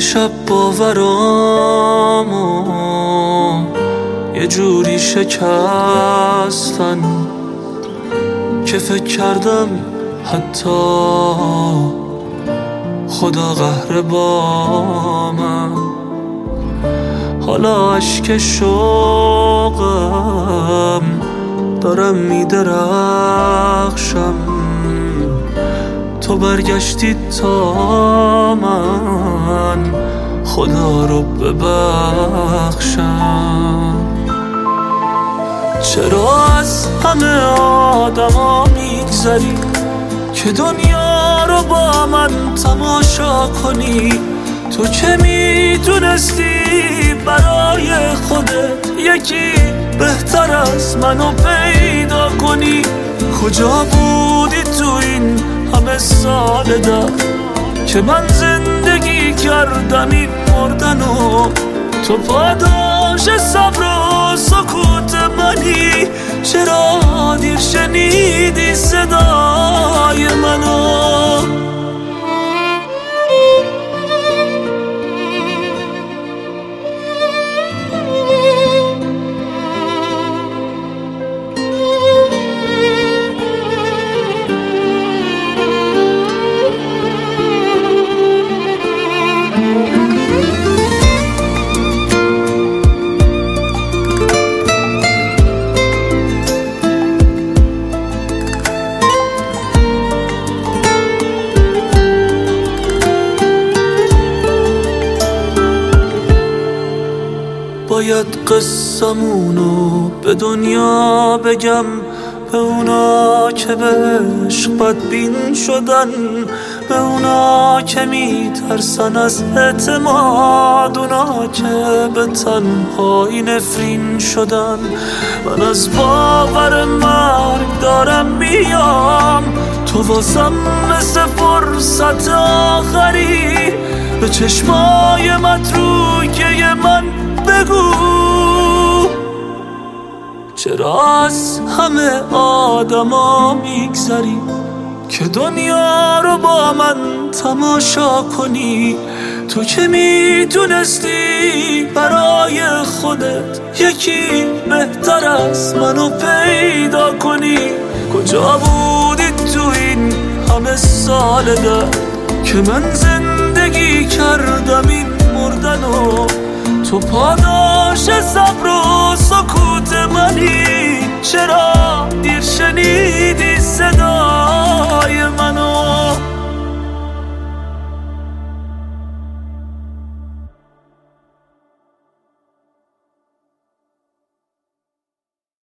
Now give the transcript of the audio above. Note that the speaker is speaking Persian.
شب باورامو یه جوری شکستن که فکر کردم حتی خدا قهر با من. حالا اشک شوقم دارم میدرخشم، تو برگشتی تا من خدا رو ببخشم. چرا از همه آدما میگذری که دنیا رو با من تماشا کنی؟ تو که میدونستی برای خودت یکی بهتر از منو پیدا کنی. کجا بودی تو این همه سال در که من زندگی کردم این مردنو؟ تو پاداش صبر و سکوت منی، چرا دیر شنیدی صدای منو؟ باید قصمونو به دنیا بگم، به اونا که به عشق بدبین شدن، به اونا که میترسن از اعتماد، اونا که به تنهایی نفرین شدن. من از باور مرگ دارم میام، تو واسم مثل فرصت آخری. به چشمای متروکه من بگو چرا از همه آدما میگذری که دنیا رو با من تماشا کنی؟ تو که میدونستی برای خودت یکی بهتر از منو پیدا کنی. کجا بودی تو این همه سال در که من زندگی کردم این مردنو؟ تو پاداش صبر و سکوت منی، چرا